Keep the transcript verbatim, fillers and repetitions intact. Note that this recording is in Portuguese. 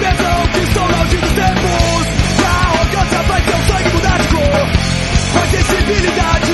atenção que estou no auge dos tempos. A arrogância vai ter o sangue mudar de cor. Com a sensibilidade